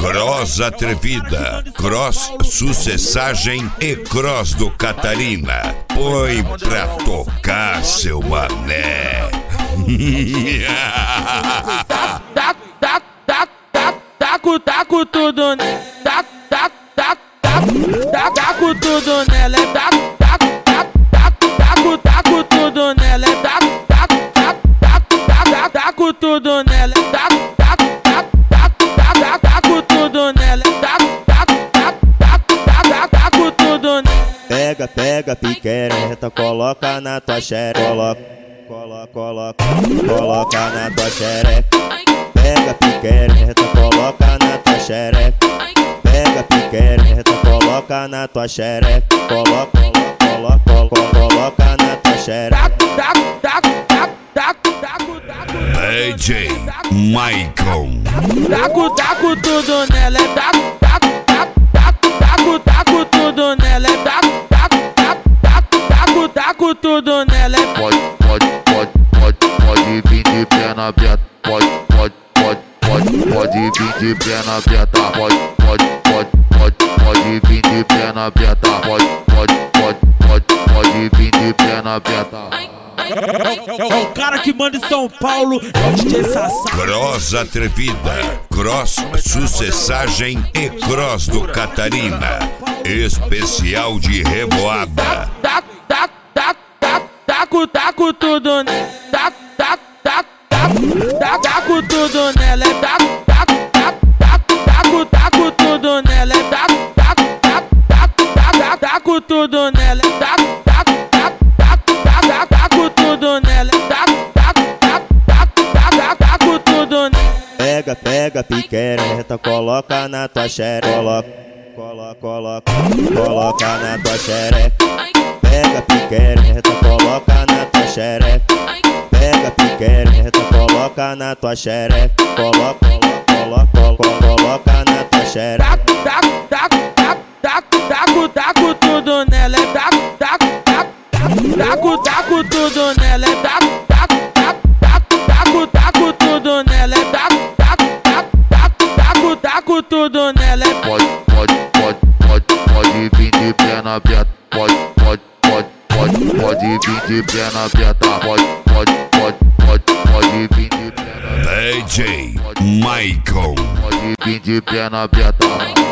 Cross Atrevida, Cross Sucessagem e Cross do Catarina. Põe pra tocar, seu mané. Taco tudo, taco tudo nela, taco tudo nela, taco tudo nela, taco tudo nela, taco tudo nela. Pega piquereta, coloca na tua xereca, coloca na tua xereca. Pega piquereta, coloca na tua xereca. Pega piquereta, coloca na tua xereca. Coloca na tua xereca. DJ Michael. Taco tudo nela, taco tudo nela, taco tudo nela. Pode vir de perna aberta, pode vir de perna aberta, pode vir de perna aberta, pode vir de perna aberta. É o cara que manda em São Paulo, é o DJ Sassá. Cross Atrevida, Cross Sucessagem e Cross do Catarina. Especial de Revoada. Taco tudo, taco tudo nela, taco tudo nela, taco tudo nela, taco tudo nela, taco tudo nela. Pega piquereta, coloca na tua xereca, coloca na tua xereca. Pega piquereta, coloca na tua xereca. Pega piquereta, coloca na tua xereca. Coloca na tua xereca. Taco tudo nela, taco tudo nela, taco tudo nela, taco tudo nela. Pode vir de perna aberta, pode vir de perna aberta, pode vir de perna aberta. DJ Michael. Pode vir de perna aberta.